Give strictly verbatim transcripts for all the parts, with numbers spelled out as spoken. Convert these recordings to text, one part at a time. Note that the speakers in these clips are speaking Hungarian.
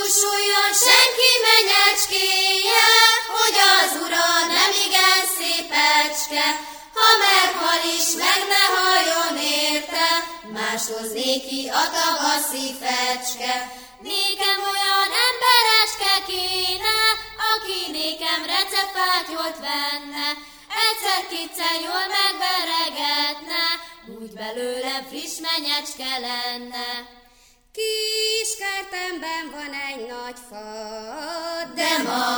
Búsuljon senki menyecskéje, hogy az ura nem igen szépecske, ha meghal is, meg ne halljon érte, máshoz néki a tavaszi fecske. Nékem olyan emberecske kéne, aki nékem receptfátyolt venne, egyszer-kétszer jól megveregetne, úgy belőlem friss menyecske lenne. Kis kertemben van egy nagy fa, de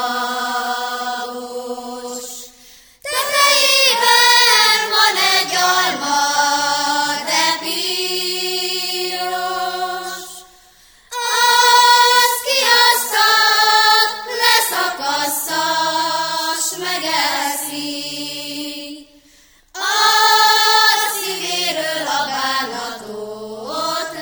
magos, tetejében van egy alma, de piros. Az kiasztat, leszakassza, s megeszi, a szívéről a bánatot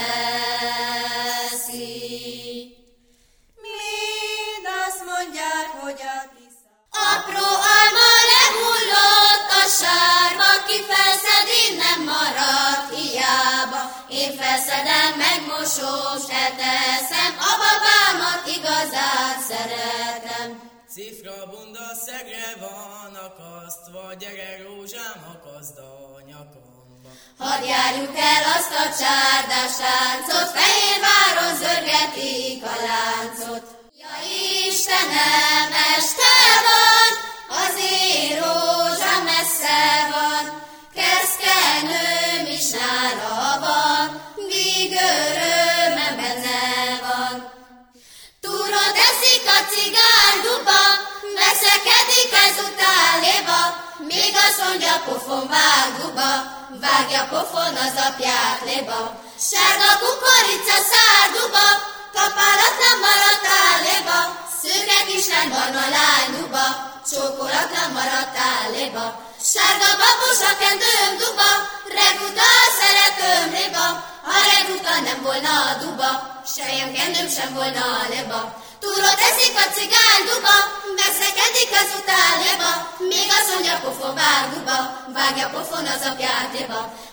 leveszi. Mind azt mondják, hogy a tisza. Apró alma lehullott a sárba, ki felszed, én nem marad hiába. Én felszedem, megmosom, se teszem, a babámat igazán szeretem. Cifra bunda szegre van akasztva, gyere rózsám, akaszd a nyakamba. Hadd járjuk el azt a csárdás táncot, Fehérváron zörgetik a láncot. Ja Istenem, este van, az én rózsám messze van, keszkenőm is nála van, míg örömem benne van. Túron teszik a cigány duba, veszekedik ezután léba, még azt mondja pofon vág duba, vágja pofon az apját léba. Sárga kukorica szár duba, kapálatlan maradtál léba, szőke kislány barna lány duba, csókolatlan maradtál léba. Sárga babos a kendőm duba, reguta szeretőm léba, ha reguta nem volna a duba, sejem kendőm sem volna a léba. Túró teszik a cigány duba, veszekedik azután léba, még azt mondja pofon vág duba, vágja pofon az apját léba.